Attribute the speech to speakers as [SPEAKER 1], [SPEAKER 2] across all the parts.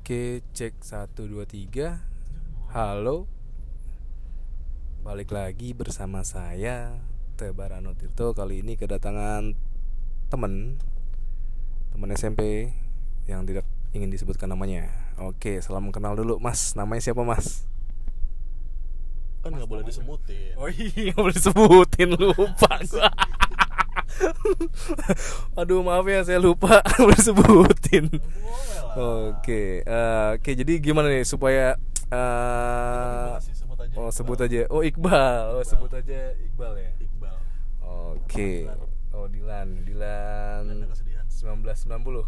[SPEAKER 1] Oke, cek 1 2 3. Halo. Balik lagi bersama saya Tebarano Tirto. Kali ini kedatangan teman SMP yang tidak ingin disebutkan namanya. Oke, salam kenal dulu, Mas. Namanya siapa, Mas?
[SPEAKER 2] Kan nggak boleh disebutin.
[SPEAKER 1] Oh iya, nggak boleh disebutin, lupa gua. Aduh, maaf ya, saya lupa boleh disebutin. Oke, jadi gimana nih supaya sebut aja. Oh, Iqbal. Oh, sebut aja Iqbal ya.
[SPEAKER 2] Iqbal.
[SPEAKER 1] Oke. Oh, Dilan 1990.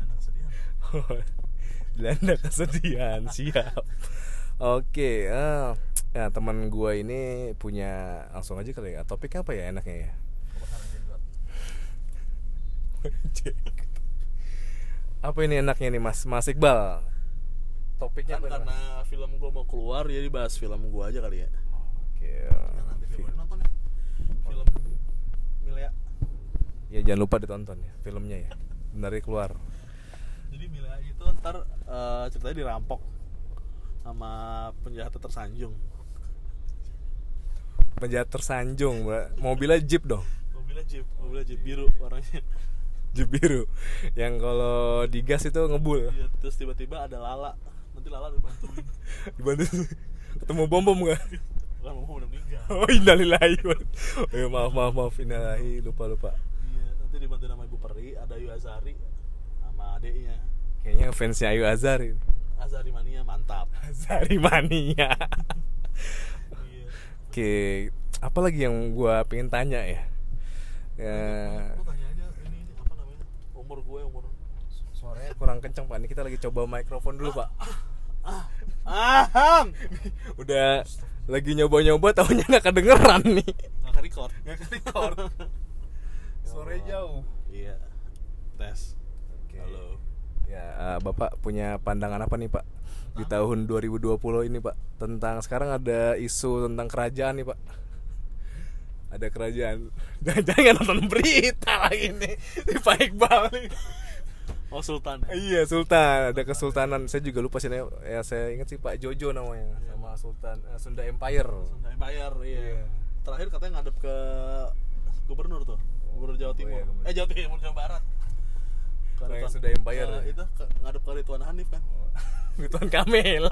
[SPEAKER 1] Dilanda kesedihan, siap. Oke, ya teman gua ini punya, langsung aja kali ya. Topik apa ya enaknya ya? Apa ini enaknya nih Mas Iqbal? Topiknya
[SPEAKER 2] Kan
[SPEAKER 1] apa
[SPEAKER 2] karena
[SPEAKER 1] nih,
[SPEAKER 2] film gue mau keluar, jadi bahas film gue aja kali ya.
[SPEAKER 1] Oke.
[SPEAKER 2] Nanti film nonton ya. Film Milea.
[SPEAKER 1] Ya jangan lupa ditonton ya filmnya ya. Bentar dia keluar.
[SPEAKER 2] Jadi Milea itu ntar ceritanya dirampok sama penjahat tersanjung.
[SPEAKER 1] Penjahat tersanjung, mobilnya Jeep dong.
[SPEAKER 2] Mobilnya Jeep biru warnanya.
[SPEAKER 1] Jeep biru. Yang kalau digas itu ngebul.
[SPEAKER 2] Iya, terus tiba-tiba ada Lala. Nanti Lala dibantuin.
[SPEAKER 1] Dibantu ketemu bom enggak?
[SPEAKER 2] Kan mau udah meninggal.
[SPEAKER 1] Oh, innalillahi. Oh, maaf innalillahi, lupa.
[SPEAKER 2] Iya, nanti dibantuin sama Ibu Peri, ada Ayu Azari sama adeknya.
[SPEAKER 1] Kayaknya fansnya Ayu Azari.
[SPEAKER 2] Azari mania mantap.
[SPEAKER 1] Azari mania.
[SPEAKER 2] Iya.
[SPEAKER 1] Oke, apa lagi yang gua pengen tanya ya?
[SPEAKER 2] Lu tanya aja ini apa namanya? Umur
[SPEAKER 1] Suaranya kurang kenceng Pak. Ini kita lagi coba mikrofon dulu Pak. Udah lagi nyoba taunya nggak kedengeran nih.
[SPEAKER 2] Nggak ke-record.
[SPEAKER 1] Suaranya jauh.
[SPEAKER 2] Iya. Tes.
[SPEAKER 1] Oke.
[SPEAKER 2] Halo.
[SPEAKER 1] Ya, Bapak punya pandangan apa nih Pak di tahun 2020 ini Pak, tentang sekarang ada isu tentang kerajaan nih Pak. Ada kerajaan. Jangan nonton berita lagi nih di Pak Iqbal nih.
[SPEAKER 2] Oh, Sultan.
[SPEAKER 1] Iya, Sultan. Ada kesultanan. Saya juga lupa sih ya, saya ingat sih Pak Jojo namanya. Sama Sultan Sunda Empire.
[SPEAKER 2] Sunda Empire, iya. Terakhir katanya ngadep ke gubernur tuh. Gubernur Jawa Timur.
[SPEAKER 1] Iya,
[SPEAKER 2] Jawa Timur, Jawa Barat.
[SPEAKER 1] Kayak Sunda Empire.
[SPEAKER 2] Itu ngadep ke Ridwan Hanif kan.
[SPEAKER 1] Ridwan Kamil.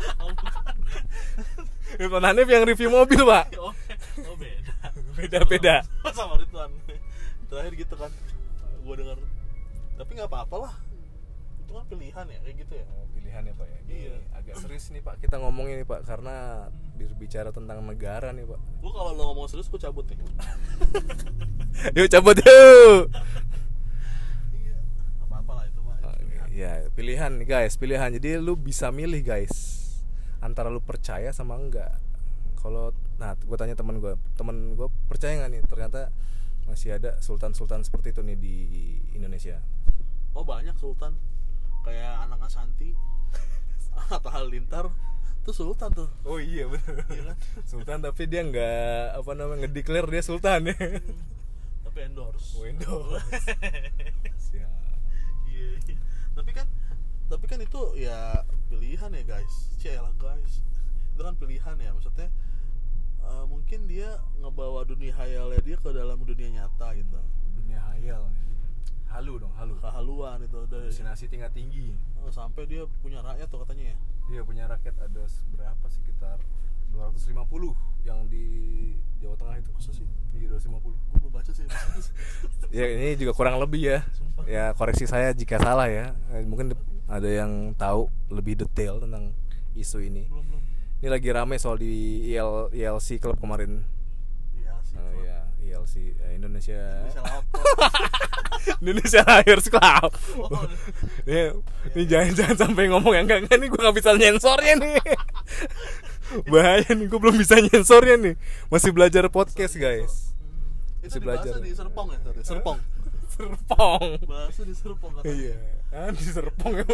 [SPEAKER 1] Ridwan Hanif yang review mobil Pak.
[SPEAKER 2] Oh, beda.
[SPEAKER 1] Beda.
[SPEAKER 2] Sama Ridwan. Terakhir gitu kan. Gua dengar. Tapi nggak apa-apa lah. Itu kan pilihan ya, kayak gitu ya.
[SPEAKER 1] Pilihan ya Pak ya.
[SPEAKER 2] Iya.
[SPEAKER 1] Agak serius nih Pak kita ngomongin nih Pak, karena berbicara tentang negara nih Pak.
[SPEAKER 2] Gua kalau lo ngomong serius gua cabut nih.
[SPEAKER 1] Yuk cabut yuk.
[SPEAKER 2] Iya. Apa-apa lah itu mah.
[SPEAKER 1] Ya pilihan nih guys, pilihan. Jadi lu bisa milih guys antara lu percaya sama enggak. Kalau gue tanya temen gue percaya nggak nih ternyata masih ada sultan seperti itu nih di Indonesia.
[SPEAKER 2] Oh, banyak sultan. Kayak anaknya Santi atau Halilintar tuh sultan tuh.
[SPEAKER 1] Oh iya benar.
[SPEAKER 2] Iya kan?
[SPEAKER 1] Sultan tapi dia nggak ngedeklar dia sultan ya.
[SPEAKER 2] Tapi endorse.
[SPEAKER 1] Siap.
[SPEAKER 2] Iya. Tapi kan itu ya pilihan ya guys. Cielah guys. Itu kan pilihan ya, maksudnya mungkin dia ngebawa dunia hayalnya dia ke dalam dunia nyata gitu.
[SPEAKER 1] Dunia hayal. Halu.
[SPEAKER 2] Kehaluan itu dari
[SPEAKER 1] Destinasi tingkat tinggi.
[SPEAKER 2] sampai dia punya rakyat tuh katanya ya.
[SPEAKER 1] Dia punya rakyat ada berapa, sekitar 250 yang di Jawa Tengah itu.
[SPEAKER 2] Masa sih?
[SPEAKER 1] Iya 250.
[SPEAKER 2] Gue belum baca sih.
[SPEAKER 1] Ya ini juga kurang lebih ya.
[SPEAKER 2] Sumpah.
[SPEAKER 1] Ya koreksi saya jika salah ya. Mungkin ada yang tahu lebih detail tentang isu ini.
[SPEAKER 2] Belum.
[SPEAKER 1] Ini lagi rame soal di ILC Club kemarin.
[SPEAKER 2] Iya sih.
[SPEAKER 1] Ya ILC Indonesia
[SPEAKER 2] Lapor.
[SPEAKER 1] Indonesia Liars Club.
[SPEAKER 2] Oh,
[SPEAKER 1] Ini jangan sampai ngomong yang enggak nih, gue nggak bisa nyensornya nih. Bahaya nih, gue belum bisa nyensornya nih. Masih belajar podcast guys.
[SPEAKER 2] Itu
[SPEAKER 1] belajar.
[SPEAKER 2] dibahas di Serpong ya, sorry. Serpong. Bahasa di Serpong katanya.
[SPEAKER 1] Iya. Di Serpong ya.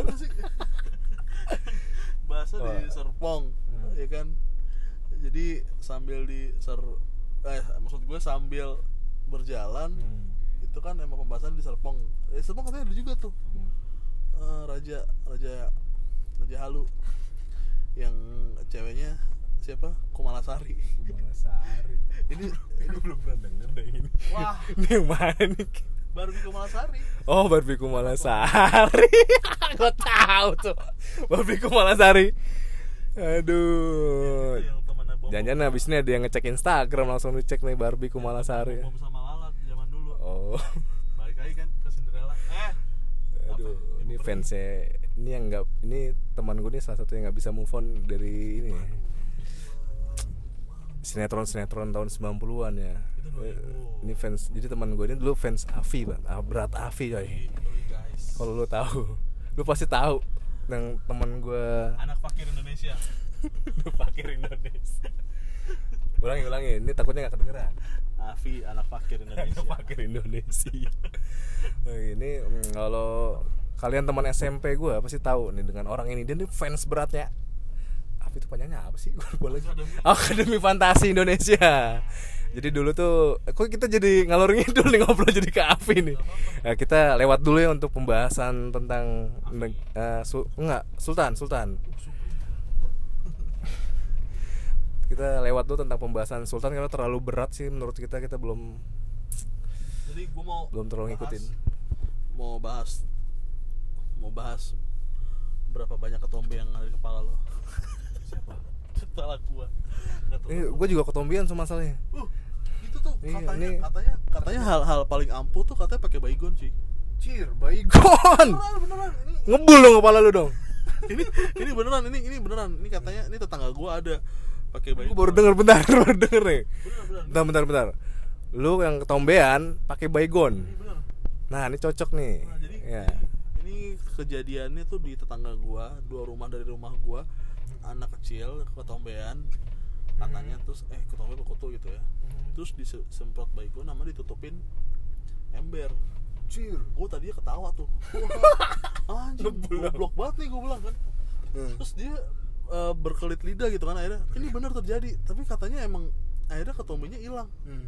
[SPEAKER 2] Bahasa di Serpong, ya kan. Jadi sambil maksud gue sambil berjalan itu kan emang pembahasan di Serpong. Serpong katanya ada juga tuh raja Raja Halu. Yang ceweknya siapa? Kumalasari.
[SPEAKER 1] Kumalasari.
[SPEAKER 2] Ini
[SPEAKER 1] Gue belum pernah denger deh ini.
[SPEAKER 2] wah,
[SPEAKER 1] Ini yang mana nih?
[SPEAKER 2] Barbie Kumalasari.
[SPEAKER 1] Oh, Barbie Kumalasari. Gue tahu tuh. Barbie Kumalasari. Aduh.
[SPEAKER 2] Itu yang temannya Bom.
[SPEAKER 1] Jangan-jangan abis ini ada yang ngecek Instagram, langsung dicek nih Barbie Kumalasari.
[SPEAKER 2] Bom sama Lalat zaman dulu.
[SPEAKER 1] Oh.
[SPEAKER 2] Balik lagi kan ke Cinderella.
[SPEAKER 1] Aduh,
[SPEAKER 2] Apa?
[SPEAKER 1] ini
[SPEAKER 2] Ibu
[SPEAKER 1] fansnya ini yang nggak, ini teman gue nih salah satu yang nggak bisa move on dari ini sinetron tahun 90-an ya.
[SPEAKER 2] Itu 2000.
[SPEAKER 1] Ini fans, jadi teman gue ini dulu fans Afi, Bang. Berat Afi coy.
[SPEAKER 2] Guys.
[SPEAKER 1] Kalau lu tahu, lu pasti tahu. Yang teman gue
[SPEAKER 2] Anak fakir Indonesia.
[SPEAKER 1] lu fakir Indonesia. Ulangi, ini takutnya nggak kedengeran.
[SPEAKER 2] Afi anak fakir Indonesia.
[SPEAKER 1] Fakir Indonesia. Nah, ini kalau kalian teman SMP gue pasti tahu nih dengan orang ini, dia nih fans beratnya. Apa itu panjangnya apa sih? Gue lupa lagi. Akademi Fantasi Indonesia. Jadi dulu tuh, kok kita jadi ngalor ngidul nih ngobrol jadi ke Afi nih. Nah, kita lewat dulu ya untuk pembahasan tentang Sultan. Kita lewat dulu tentang pembahasan Sultan karena terlalu berat sih menurut kita belum.
[SPEAKER 2] Jadi gue belum
[SPEAKER 1] terlalu ngikutin.
[SPEAKER 2] Mau bahas berapa banyak ketombe yang ada di kepala lo.
[SPEAKER 1] Siapa?
[SPEAKER 2] Kepala gua.
[SPEAKER 1] Gue juga ketombean sama masalahnya.
[SPEAKER 2] Itu tuh
[SPEAKER 1] Iya,
[SPEAKER 2] katanya hal-hal paling ampuh tuh katanya pakai baygon sih.
[SPEAKER 1] Cir, baygon.
[SPEAKER 2] Beneran ini.
[SPEAKER 1] Ngebul dong kepala lu dong.
[SPEAKER 2] ini beneran ini beneran. Ini katanya ini tetangga gua ada pakai baygon.
[SPEAKER 1] Gue baru denger nih.
[SPEAKER 2] Beneran.
[SPEAKER 1] Bentar. Lu yang ketombean pakai baygon.
[SPEAKER 2] Ini bener.
[SPEAKER 1] Nah, ini cocok nih.
[SPEAKER 2] Nah, jadi
[SPEAKER 1] Ya.
[SPEAKER 2] ini kejadiannya tuh di tetangga gua, 2 rumah dari rumah gua. Anak kecil ketombean katanya, terus ketombe berkutu gitu ya. Terus disemprot baygon sama ditutupin ember.
[SPEAKER 1] Cir.
[SPEAKER 2] Gua tadinya ketawa tuh. Wah, anjing, goblok banget nih gua bilang kan. Terus dia berkelit lidah gitu kan, akhirnya ini benar terjadi, tapi katanya emang akhirnya ketombenya hilang.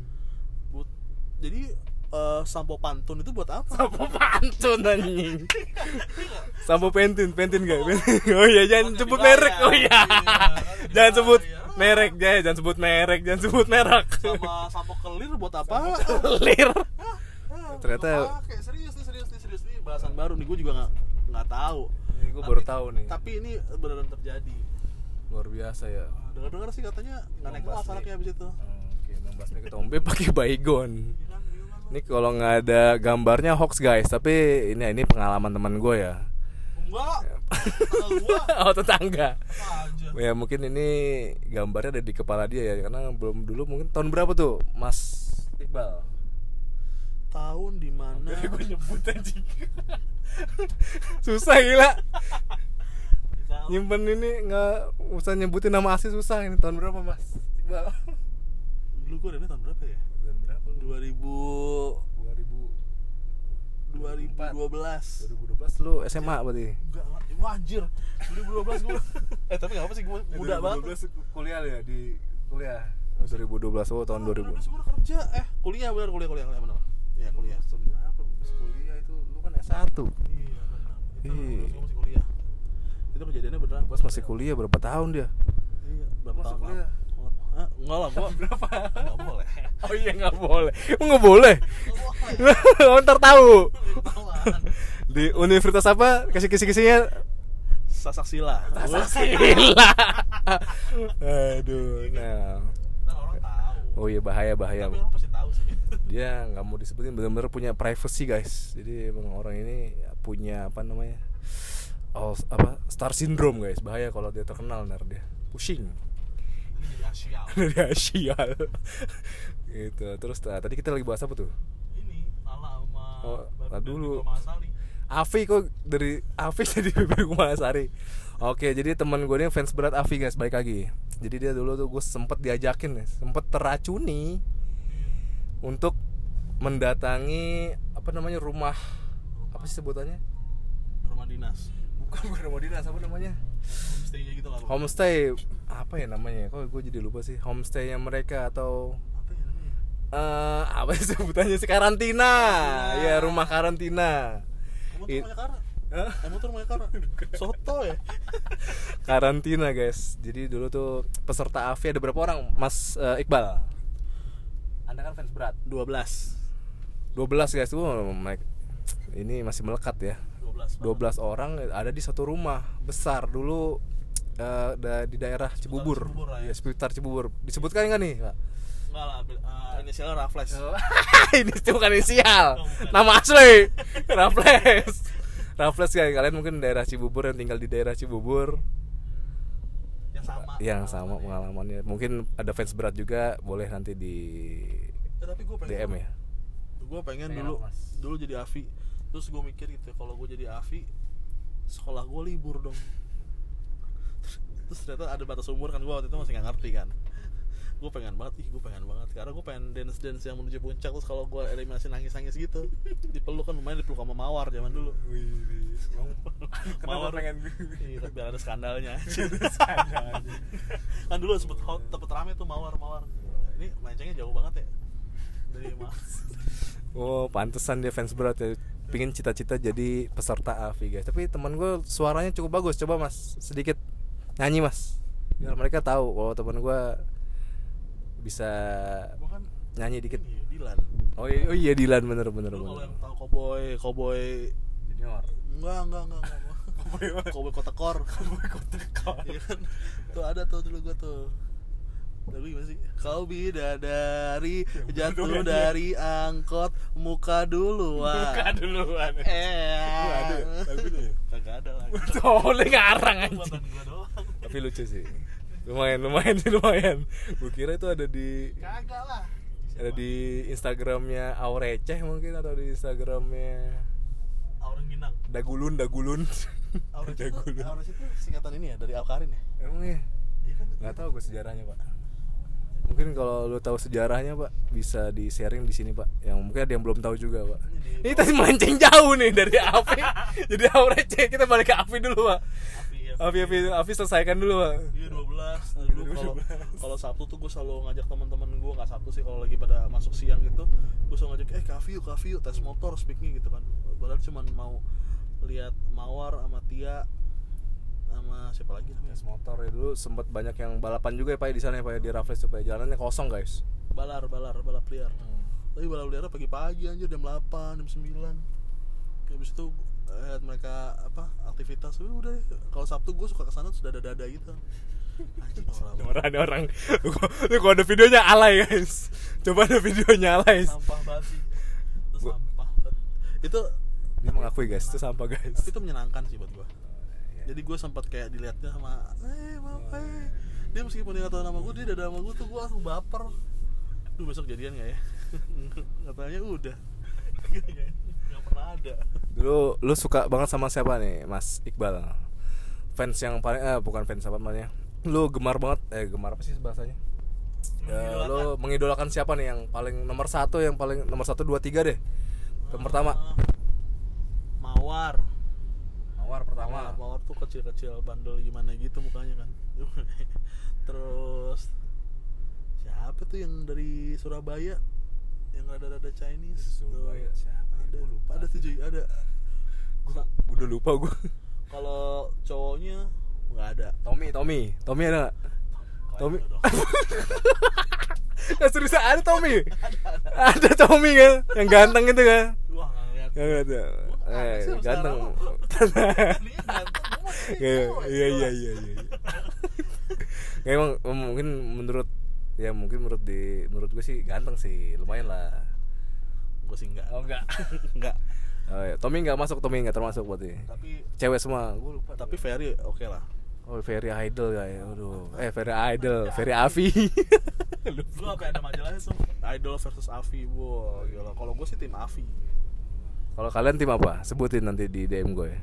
[SPEAKER 2] Jadi sampo pantun itu buat apa?
[SPEAKER 1] Sampo pantun anjing. Sampo pentin gak? Oh iya, jangan sebut merek. Oh iya. Jangan sebut merek, jangan sebut merek.
[SPEAKER 2] Sama sampo kelir buat apa?
[SPEAKER 1] Kelir. Ternyata
[SPEAKER 2] serius nih bahasan baru nih, gue juga nggak tahu.
[SPEAKER 1] Ini gue baru tahu nih.
[SPEAKER 2] Tapi ini beneran terjadi.
[SPEAKER 1] Luar biasa ya.
[SPEAKER 2] Dengar sih katanya nggak naik kelas anaknya abis itu.
[SPEAKER 1] Oke, 16 nih ketombe pakai baygon. Ini kalau nggak ada gambarnya hoax guys, tapi ini pengalaman teman gue ya.
[SPEAKER 2] Enggak. Gua.
[SPEAKER 1] Oh, tetangga.
[SPEAKER 2] Aja.
[SPEAKER 1] Ya mungkin ini gambarnya ada di kepala dia ya, karena belum dulu mungkin tahun berapa tuh Mas Iqbal?
[SPEAKER 2] Tahun di mana?
[SPEAKER 1] Gue nyebut anjing. Susah gila. Nyimpen ini nggak usah nyebutin nama asli, susah. Ini tahun berapa Mas Iqbal?
[SPEAKER 2] Dulu gue tahun berapa ya?
[SPEAKER 1] Tahun berapa lu? 2012 lu SMA berarti?
[SPEAKER 2] Enggak lah, anjir. 2012 gue. Tapi enggak apa sih, gue muda banget.
[SPEAKER 1] 2012 kuliah ya, di kuliah. 2012 tahun 2000.
[SPEAKER 2] 2012 gue udah kerja. Kuliah benar benar. Ya, kuliah.
[SPEAKER 1] Tahun berapa habis kuliah itu? Lu kan S1.
[SPEAKER 2] Iya, benar. Itu
[SPEAKER 1] Iya.
[SPEAKER 2] gue masih kuliah. Itu kejadiannya beneran.
[SPEAKER 1] Pas masih kuliah berapa tahun dia?
[SPEAKER 2] Iya, berapa
[SPEAKER 1] Masuk
[SPEAKER 2] tahun?
[SPEAKER 1] kuliah?
[SPEAKER 2] Enggak lah, gua
[SPEAKER 1] Berapa?
[SPEAKER 2] enggak boleh.
[SPEAKER 1] Oh iya, nggak boleh. Nggak boleh. Ntar tahu. Di universitas apa? Kasih kisi-kisinya
[SPEAKER 2] Sasaksila.
[SPEAKER 1] Sasaksila. Aduh, nah.
[SPEAKER 2] Kan orang tahu.
[SPEAKER 1] Oh iya, bahaya.
[SPEAKER 2] Tapi orang pasti tahu sih.
[SPEAKER 1] Dia nggak mau disebutin, benar-benar punya privacy guys. Jadi emang orang ini punya apa namanya? Star syndrome guys. Bahaya kalau dia terkenal, ntar dia pusing. Dari Asia. Gitu. Terus tadi kita lagi bahas apa tuh?
[SPEAKER 2] Ini Lala sama
[SPEAKER 1] Barbie dulu.
[SPEAKER 2] Kumalasari.
[SPEAKER 1] Afi kok dari Afi jadi Barbie Kumalasari. Oke, jadi teman gue ini fans berat Afi guys, balik lagi. Jadi dia dulu tuh gue sempet diajakin, sempet teracuni untuk mendatangi apa namanya rumah apa sih sebutannya?
[SPEAKER 2] Rumah dinas.
[SPEAKER 1] Bukan rumah dinas, apa namanya?
[SPEAKER 2] Homestay gitu lah.
[SPEAKER 1] Homestay apa ya namanya? Kok gue jadi lupa sih. Homestaynya mereka atau
[SPEAKER 2] Apa ya namanya?
[SPEAKER 1] apa sih sebutannya sih, karantina. Ya, rumah karantina.
[SPEAKER 2] Kamu tuh punya Emotor Mayakara. Soto ya.
[SPEAKER 1] Karantina guys. Jadi dulu tuh peserta AFI ada berapa orang Mas Iqbal? Anda kan fans berat.
[SPEAKER 2] 12
[SPEAKER 1] guys tuh. Ini masih melekat ya. 12 orang ada di satu rumah besar dulu di daerah Cibubur. Ya, seputar Cibubur. Disebutkan enggak nih, Pak?
[SPEAKER 2] Enggak lah, inisialnya Raffles.
[SPEAKER 1] Ini bukan inisial. Nama asli. Raffles guys. Kalian mungkin daerah Cibubur yang tinggal di daerah Cibubur. Yang sama pengalamannya. Mungkin ada fans berat juga, boleh nanti di
[SPEAKER 2] tapi gue pengen
[SPEAKER 1] DM ya.
[SPEAKER 2] Gue pengen dulu jadi AFI. Terus gue mikir gitu, kalau gue jadi AFI, sekolah gue libur dong. Terus ternyata ada batas umur kan, gue waktu itu masih nggak ngerti kan. Gue pengen banget karena gue pengen dance yang menuju puncak. Terus kalau gue eliminasi nangis gitu, dipeluk kan, lumayan dipeluk sama Mawar zaman dulu. Mawar pengen biar ada skandalnya. Kan dulu sempet rame tuh Mawar. Ini melencengnya jauh banget ya dari Mas.
[SPEAKER 1] Oh, pantesan dia fans berat ya. Pingin cita-cita jadi peserta AFI guys. Tapi teman gue suaranya cukup bagus. Coba Mas sedikit nyanyi Mas, biar mereka tahu kalau teman gue bisa
[SPEAKER 2] kan
[SPEAKER 1] nyanyi dikit.
[SPEAKER 2] Dilan.
[SPEAKER 1] Oh iya Dilan bener.
[SPEAKER 2] Kalau yang tahu Cowboy
[SPEAKER 1] Junior.
[SPEAKER 2] Enggak. Cowboy Kotekor. Iya kan? Tuh ada tuh dulu gue tuh. Lagu gimana sih? Kau bidadari jatuh dari angkot muka duluan.
[SPEAKER 1] Ada lagunya.
[SPEAKER 2] Kagak ada lagi.
[SPEAKER 1] Boleh ngarang aja.
[SPEAKER 2] Gua doang.
[SPEAKER 1] Tapi lucu sih. Lumayan. Gue kira itu ada di
[SPEAKER 2] Kagak lah.
[SPEAKER 1] ada di Instagramnya Aureceh mungkin, atau di Instagramnya
[SPEAKER 2] Auren Ginang.
[SPEAKER 1] Dagulun.
[SPEAKER 2] Aureceh itu singkatan ini ya, dari Alkarin ya?
[SPEAKER 1] Emang ya?
[SPEAKER 2] Iya kan?
[SPEAKER 1] Nggak tahu gue sejarahnya Pak. Mungkin kalau lu tahu sejarahnya Pak, bisa di sharing di sini Pak. Yang mungkin ada yang belum tahu juga Pak. Ini tadi melenceng jauh nih dari AFI. Jadi Aureceh, kita balik ke AFI dulu Pak. AFI selesaikan dulu Pak.
[SPEAKER 2] Iya 12. Dulu kalau Sabtu tuh gue selalu ngajak teman-teman gue, nggak Sabtu sih, kalau lagi pada masuk siang gitu, gue selalu ngajak ke AFI yuk tes motor speaknya gitu kan. Padahal cuma mau lihat Mawar sama Tia sama siapa lagi namanya,
[SPEAKER 1] tes motor ya. Dulu sempat banyak yang balapan juga ya Pak di sana ya Pak, di Raffles supaya jalannya kosong guys.
[SPEAKER 2] balap liar. Tapi balap liar pagi-pagi anjir, jam 8, jam 9. Habis itu mereka aktivitas udah deh. Kalau Sabtu gue suka kesana sudah ada gitu. Anjir
[SPEAKER 1] ada orang. Kalau ada videonya alay guys. Coba ada videonya alay.
[SPEAKER 2] Sampah banget sih. Itu sampah. Itu
[SPEAKER 1] dia mengakui guys, itu sampah guys.
[SPEAKER 2] Tapi itu menyenangkan sih buat gue. Jadi gue sempat kayak dilihatnya sama dia, meskipun dia gak tau nama gue, dia dada sama gue tuh, gue langsung baper. Duh, besok jadian gak ya? Katanya udah. Gak pernah ada.
[SPEAKER 1] Dulu lu suka banget sama siapa nih Mas Iqbal? Fans yang paling bukan fans apa namanya, lu gemar banget, gemar apa sih bahasanya? Lu mengidolakan siapa nih yang paling nomor 1, yang paling nomor 1, 2, 3 deh. Yang pertama Mawar pertama.
[SPEAKER 2] Mawar tuh kecil-kecil bandel gimana gitu mukanya kan. Terus siapa tuh yang dari Surabaya yang rada-rada Chinese?
[SPEAKER 1] Surabaya siapa?
[SPEAKER 2] Ada tuh Joy, ada.
[SPEAKER 1] Gua udah lupa gue.
[SPEAKER 2] Kalau cowoknya nggak ada.
[SPEAKER 1] Tommy ada nggak? Tommy. Serius ada Tommy? Ada Tommy kan, yang ganteng itu kan?
[SPEAKER 2] Wah, nggak ngeliat.
[SPEAKER 1] Ganteng. Iya. Emang mungkin menurut gue sih ganteng sih, lumayan lah.
[SPEAKER 2] Gue sih enggak.
[SPEAKER 1] Oh enggak.
[SPEAKER 2] Enggak.
[SPEAKER 1] Oh ya, Tommy enggak termasuk berarti.
[SPEAKER 2] Tapi
[SPEAKER 1] cewek semua, gue lupa.
[SPEAKER 2] Tapi Ferry oke lah.
[SPEAKER 1] Oh, Ferry Idol ya. Aduh. Ferry Afi.
[SPEAKER 2] Lu apa ada majalahnya tuh? Idol versus Afi. Wow, gila. Kalau gue sih tim Afi.
[SPEAKER 1] Kalau kalian tim apa? Sebutin nanti di DM gue ya.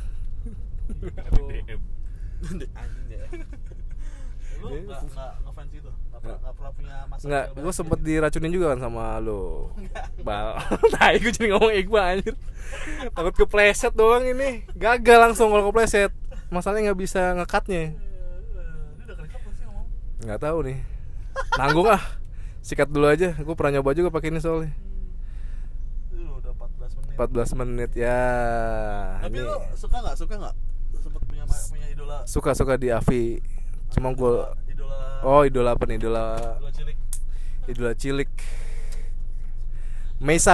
[SPEAKER 2] DM. Anjing ya. Lu enggak ngefans itu? Enggak pernah punya masalah?
[SPEAKER 1] Enggak, gue sempet diracunin juga kan sama lu. Tai gue jadi ngomong Iqbal anjir. Takut kepleset doang ini. Gagal langsung kalau kepleset. Masalahnya nggak bisa ngekatnya.
[SPEAKER 2] Ini udah kerekam sih ngomong?
[SPEAKER 1] Nggak tahu nih. Nanggung ah. Sikat dulu aja. Gue pernah nyoba juga pakai ini soalnya.
[SPEAKER 2] Lu udah 14 14 menit.
[SPEAKER 1] 14 menit ya.
[SPEAKER 2] Tapi
[SPEAKER 1] Ini
[SPEAKER 2] lo suka nggak sempet punya idola
[SPEAKER 1] suka di Avi. Cuma gue
[SPEAKER 2] idola
[SPEAKER 1] apa nih? Idola
[SPEAKER 2] cilik.
[SPEAKER 1] Mesa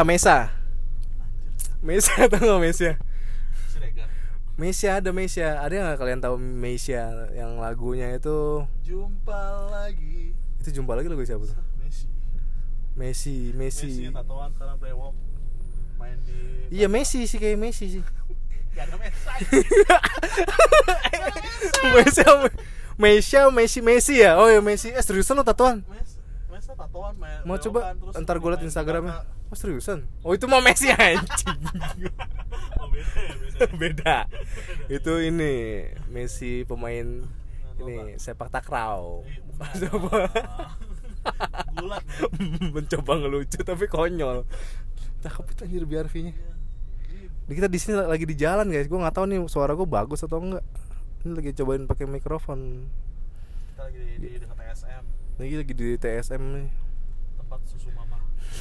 [SPEAKER 1] tau gak Mesa?
[SPEAKER 2] Siregar.
[SPEAKER 1] Mesia ada nggak kalian tahu Mesia yang lagunya itu
[SPEAKER 2] Jumpa lagi
[SPEAKER 1] lagu siapa tuh? Messi
[SPEAKER 2] tatoan sekarang brewok main di
[SPEAKER 1] iya Messi sih kayak Messi sih.
[SPEAKER 2] Gak ada
[SPEAKER 1] Messi ya. Oh ya Messi. Seriusan lo tatoan?
[SPEAKER 2] Mesa tatoan main
[SPEAKER 1] Mau coba
[SPEAKER 2] terus
[SPEAKER 1] ntar gue liat
[SPEAKER 2] main
[SPEAKER 1] Instagramnya.
[SPEAKER 2] Jakarta.
[SPEAKER 1] Oh seriusan? Oh itu mah Messi anjing.
[SPEAKER 2] Oh beda.
[SPEAKER 1] Itu ini Messi pemain ini sepak takraw. Coba
[SPEAKER 2] Gulat
[SPEAKER 1] mencoba ngelucu tapi konyol. Cakep itu anjir BRV-nya. Kita di sini lagi di jalan guys. Gue nggak tahu nih suara gue bagus atau enggak. Ini lagi cobain pakai mikrofon.
[SPEAKER 2] Kita lagi di dekat TSM.
[SPEAKER 1] Lagi di TSM nih.
[SPEAKER 2] Tempat susu mama.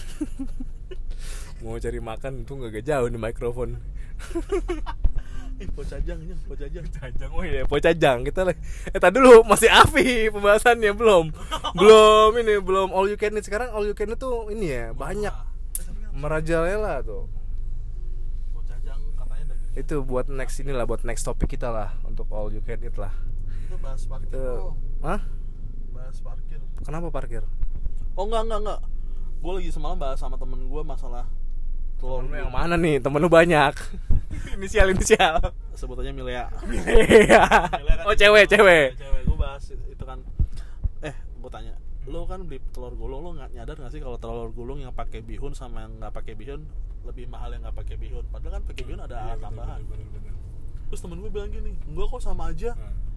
[SPEAKER 1] Mau cari makan itu nggak jauh nih mikrofon.
[SPEAKER 2] Pocajang.
[SPEAKER 1] Oh iya, Pocajang. Kita lagi tadi dulu masih Avi pembahasannya belum all you can eat. Sekarang all you can eat tuh ini ya, banyak merajalela tuh.
[SPEAKER 2] Pocajang katanya dagingnya.
[SPEAKER 1] Itu buat next inilah, buat next topik kita lah untuk all you can eat lah.
[SPEAKER 2] Itu bahas parkir.
[SPEAKER 1] Hah?
[SPEAKER 2] Bahas parkir.
[SPEAKER 1] Kenapa parkir?
[SPEAKER 2] Oh enggak. Gue lagi semalam bahas sama temen gue masalah telur.
[SPEAKER 1] Temen lu yang mana nih? Temen lu banyak. inisial.
[SPEAKER 2] Sebutannya Milea.
[SPEAKER 1] Oh cewek.
[SPEAKER 2] Gue bahas itu kan. Gue tanya, lo kan beli telur gulung, lo nggak nyadar nggak sih kalau telur gulung yang pakai bihun sama yang nggak pakai bihun lebih mahal yang nggak pakai bihun? Padahal kan pakai bihun ada alat tambahan.
[SPEAKER 1] Bener.
[SPEAKER 2] Terus temen gue bilang gini, enggak kok sama aja.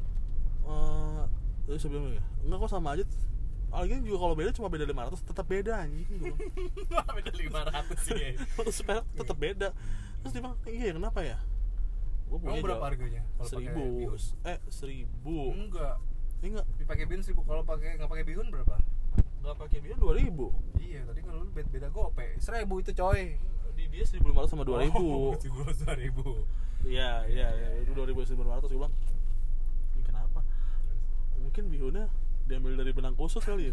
[SPEAKER 2] Terus saya bilang enggak kok sama aja. Lagi juga kalau beda cuma beda 500 tetap beda anjing gue.
[SPEAKER 1] Beda 500 sih.
[SPEAKER 2] Terus tetap beda. Terus dia bilang, "Iya, kenapa ya?" Gue punya
[SPEAKER 1] berapa harganya?
[SPEAKER 2] 1.000. 1.000.
[SPEAKER 1] Enggak.
[SPEAKER 2] Enggak.
[SPEAKER 1] Pakai bihun 1.000. Kalau enggak pakai bihun berapa?
[SPEAKER 2] Enggak pakai bihun 2.000.
[SPEAKER 1] Iya, tadi kalau lu beda gope. 1.000 itu coy.
[SPEAKER 2] Di dia 1.500 sama 2.000.
[SPEAKER 1] Oh, 2.000.
[SPEAKER 2] Iya, itu 2.000 1.500 gue bilang. Ini kenapa? Mungkin bihunnya diambil dari benang khusus kali ya.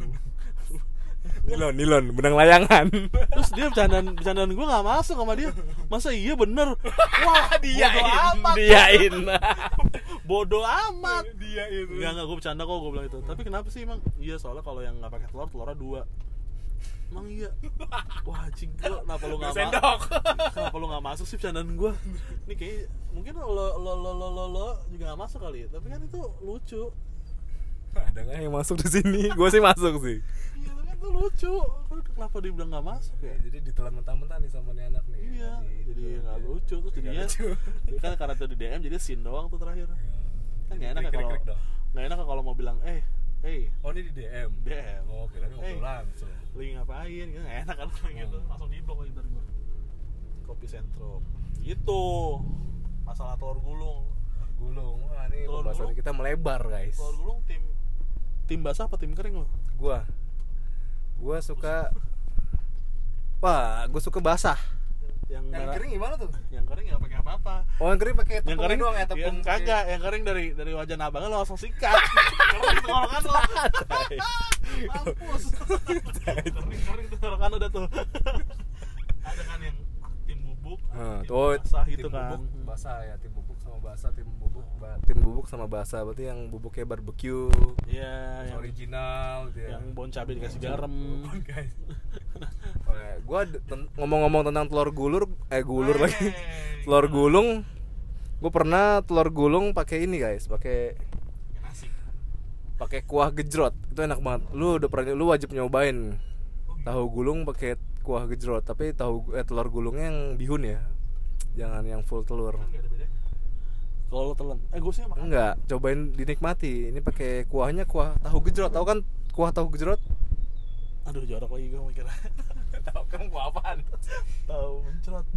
[SPEAKER 1] Nilon, benang layangan.
[SPEAKER 2] Terus dia bercandaan gue nggak masuk sama dia. Masa iya bener? Wah,
[SPEAKER 1] diain.
[SPEAKER 2] Bodoh amat.
[SPEAKER 1] Diain.
[SPEAKER 2] Enggak, gue bercanda kok, gue bilang itu. Tapi kenapa sih emang? Iya, soalnya kalau yang nggak pakai telurnya 2. Emang iya. Wah, anjing gue, kenapa lu nggak masuk? Kenapa lu nggak masuk sih bercandaan gue? Ini kayak mungkin lo juga nggak masuk kali ya. Tapi kan itu lucu.
[SPEAKER 1] Ada nggak yang masuk di sini? Gue sih masuk sih.
[SPEAKER 2] Iya, tapi itu lucu. Kenapa dia bilang nggak masuk ya?
[SPEAKER 1] Jadi ditelan mentah-mentah nih sama nih anak nih.
[SPEAKER 2] Iya, jadi nggak lucu. Terus jadinya kan karena itu di DM jadi scene doang tuh terakhir. Kan nggak enak kalau mau bilang
[SPEAKER 1] Oh ini di DM. Oh kira ini ngobrol langsung.
[SPEAKER 2] Lagi ngapain? Kan nggak enak kan gitu. Langsung di blok lagi dari gue. Kopi Sentrum. Gitu. Masalah telur gulung.
[SPEAKER 1] Wah ini pembahasan kita melebar guys.
[SPEAKER 2] Telur gulung tim basah apa tim kering lo?
[SPEAKER 1] Gua suka. Wah, gue suka basah.
[SPEAKER 2] Yang
[SPEAKER 1] kering gimana tuh?
[SPEAKER 2] Yang kering nggak pakai apa-apa.
[SPEAKER 1] Oh yang kering pakai
[SPEAKER 2] yang kering
[SPEAKER 1] doang ya tepung.
[SPEAKER 2] Kagak, yang kering dari wajan abangnya lo langsung sikat. Karena di tenggorokan lo. Mampus. Kering tenggorokan udah tuh. Ada kan yang tim bubuk, basah gitu kan.
[SPEAKER 1] Basah ya, tim bubuk sama basah, tim bubuk sama basah. Berarti yang bubuknya barbecue.
[SPEAKER 2] Iya, yang
[SPEAKER 1] original gitu ya.
[SPEAKER 2] Yang bon cabai dikasih garam.
[SPEAKER 1] Guys. Gue ngomong-ngomong tentang telur lagi. Telur gulung. Gue pernah telur gulung pakai ini guys, pakai kuah gejrot. Itu enak banget. Lu wajib nyobain. Tahu gulung pakai kuah gejrot, tapi telur gulungnya yang bihun ya. Jangan yang full telur.
[SPEAKER 2] Kalau lo telan, gue sih makan.
[SPEAKER 1] Enggak, cobain dinikmati. Ini pakai kuahnya kuah tahu gejrot. Tahu kan kuah tahu gejrot?
[SPEAKER 2] Aduh, jorok lagi gue mikir.
[SPEAKER 1] Tahu kan kuah apaan?
[SPEAKER 2] Tahu mencerot.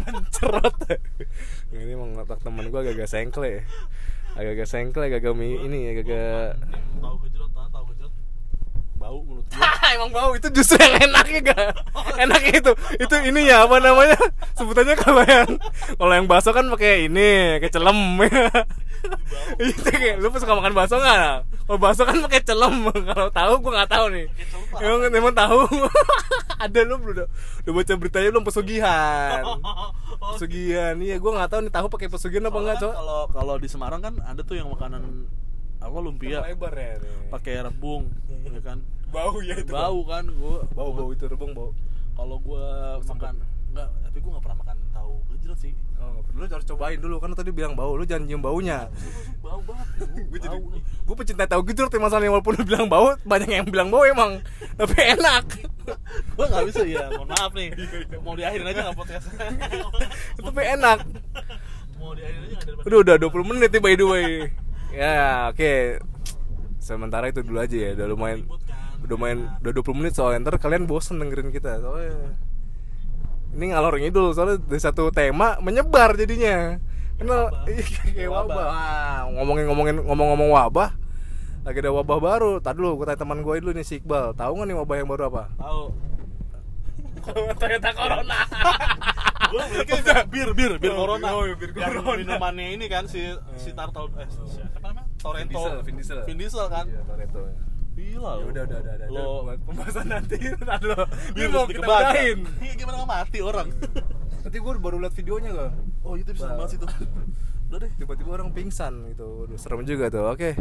[SPEAKER 1] Ini emang otak teman gue agak sengkle. Agak-agak ini agak
[SPEAKER 2] tahu gejrot bau menurut gua.
[SPEAKER 1] Emang bau itu justru yang enaknya gak? Enaknya itu ini ya apa namanya? Sebutannya kalau yang bakso kan pakai ini, kayak celem. Itu kayak lu suka makan bakso enggak? Kalau bakso kan pakai celem. Kalau tahu gua enggak tahu nih. Emang tahu. Ada lu udah baca beritanya belum pesugihan. Pesugihan. Iya, gua enggak tahu nih tahu pakai pesugihan apa enggak, Cok.
[SPEAKER 2] Kalau di Semarang kan ada tuh yang makanan apa lumpia
[SPEAKER 1] Lebar ya.
[SPEAKER 2] pakai rebung ya kan.
[SPEAKER 1] Bau ya itu.
[SPEAKER 2] Bau kan gua.
[SPEAKER 1] Bau itu rebung bau.
[SPEAKER 2] Kalau gua makan enggak, tapi gua enggak pernah makan tahu gejrot sih.
[SPEAKER 1] Oh, lu harus cobain dulu kan tadi bilang bau, lu jangan nyium baunya.
[SPEAKER 2] Bau banget.
[SPEAKER 1] Gue pecinta tahu gejrot ya masalahnya, walaupun lu bilang bau, banyak yang bilang bau emang, tapi enak.
[SPEAKER 2] Gua enggak bisa ya, mohon maaf nih. Mau diakhirin aja enggak podcast.
[SPEAKER 1] Tapi enak.
[SPEAKER 2] Mau diakhirin aja enggak daripada.
[SPEAKER 1] Udah 20 menit nih by the way. Ya, oke. Sementara itu dulu aja ya, udah lumayan. Udah 20 menit soalnya ntar kalian bosen dengerin kita. Soalnya ini ngalor ngidul soalnya dari satu tema menyebar jadinya. Kenal kayak wabah. Wah, ngomong-ngomong wabah. Lagi ada wabah baru. Tadi dulu gue tanya teman gue dulu nih si Iqbal. Tahu enggak nih wabah yang baru apa?
[SPEAKER 2] Tahu.
[SPEAKER 1] Ternyata corona.
[SPEAKER 2] Gue mikir bir corona.
[SPEAKER 1] Oh, bir corona.
[SPEAKER 2] Minumannya ini kan si Tartal siapa namanya? Torrento. Vin Diesel kan?
[SPEAKER 1] Iya, Torrento.
[SPEAKER 2] Gila
[SPEAKER 1] Ya udah.
[SPEAKER 2] Lo
[SPEAKER 1] Buat pembahasan nanti. Tadi lo.
[SPEAKER 2] bir
[SPEAKER 1] Mau kita udahin.
[SPEAKER 2] Iya, gimana enggak mati orang?
[SPEAKER 1] Nanti gue baru liat videonya gak?
[SPEAKER 2] Oh, itu bisa banget sih tuh. Udah deh,
[SPEAKER 1] Tiba-tiba orang pingsan gitu. Udah serem juga tuh. Oke.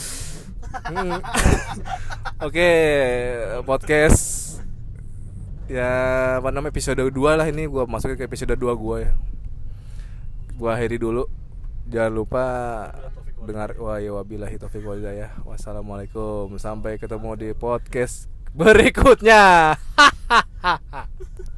[SPEAKER 1] Oke, podcast ya apa namanya episode 2 lah ini. Gue masukin ke episode 2 gue ya. Gue akhiri dulu. Jangan lupa dengar wabillahi taufiq wal hidayah. Wassalamualaikum. Sampai ketemu di podcast berikutnya.